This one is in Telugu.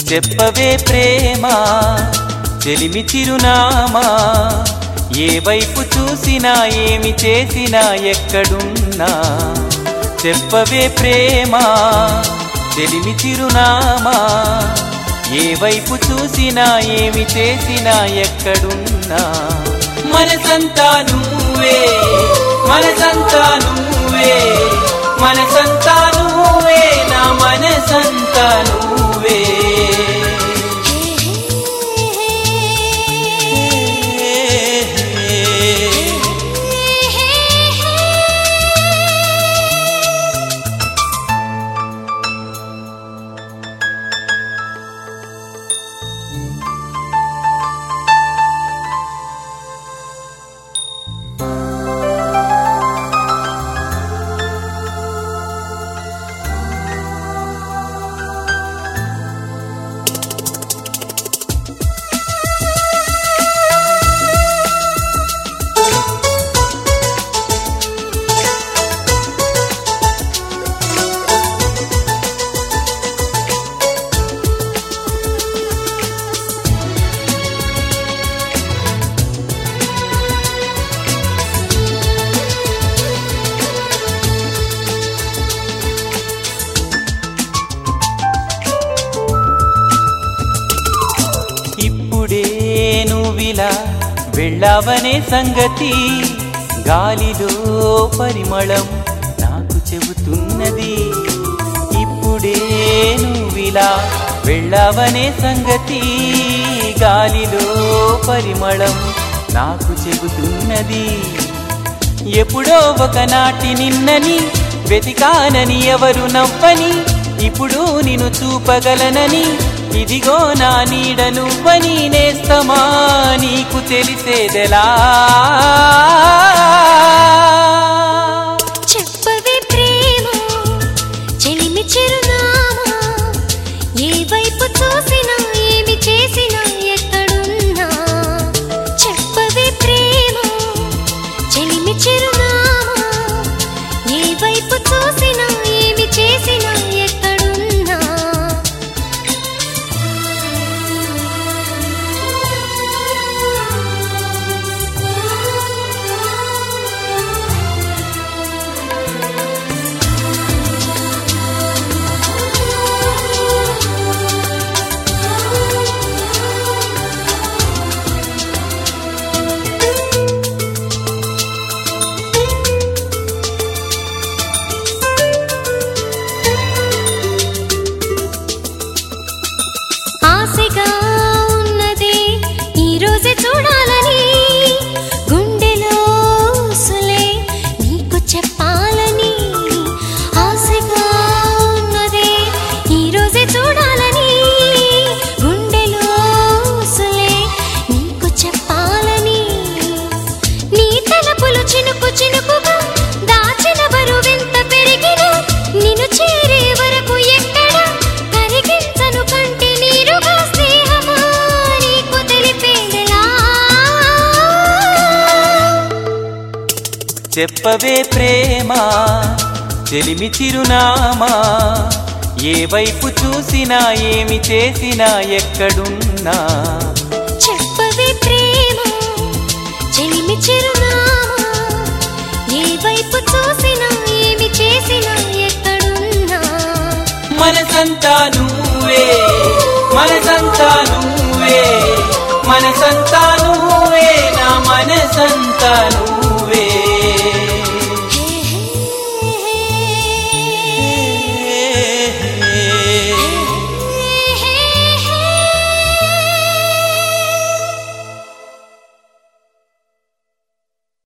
చెప్పవే ప్రేమ చెలిమి చిరునామా, ఏ వైపు చూసినా ఏమి చేసినా ఎక్కడున్నా. చెప్పవే ప్రేమ చెలిమి చిరునామా, ఏ వైపు చూసినా ఏమి చేసినా ఎక్కడున్నా. మనసంతా నువ్వే, మనసంతా నువ్వే, మనసంతా నువ్వే, నా మనసంతా నువ్వే. నువ్విలా వెళ్ళావనే సంగతి గాలిలో పరిమళం నాకు చెబుతున్నది. ఇప్పుడే నువ్విలా వెళ్ళావనే సంగతి గాలిలో పరిమళం నాకు చెబుతున్నది. ఎప్పుడో ఒకనాటి నిన్నని వెతికానని ఎవరు నవ్వని, ఇప్పుడు నిన్ను చూపగలనని ఇదిగో నా నీడ నువ్వని నేస్తమా నీకు తెలిసేదెలా. చెప్పవే ప్రేమ చెలిమి చిరునామా, ఏ వైపు చూసినా ఏమి చేసినా ఎక్కడున్నా. చెప్పవే ప్రేమ చెలిమి చిరునామా, ఏ వైపు చూసినా ఏమి చేసినా ఎక్కడున్నా. ఆశగా ఉన్నది ఈరోజే చూడాలని, గుండెలో సులే నీకు చెప్పాలని. ఆశగా ఉన్నది ఈరోజే చూడాలని, గుండెలో సులే నీకు చెప్పాలని. నీ తలపులు చినుకు చినుకుగా దాచిన బరువెంత పెరిగినా నిన్ను చేరే వరకు ఎక్కడ కరిగించను కంటి నీరుగా స్నేహమా నీకు తెలిపేదెలా. చెప్పవే ప్రేమ చెలిమి చిరునామా, ఏ వైపు చూసినా ఏమి చేసినా ఎక్కడున్నా. చెప్పవే ప్రేమ చెలిమి చిరునామా, ఏ వైపు చూసినా ఏమి చేసినా ఎక్కడున్నా. మనసంతా నువ్వే, మనసంతా నువ్వే, మనసంతా నువ్వే, నా మనసంతా నువ్వే.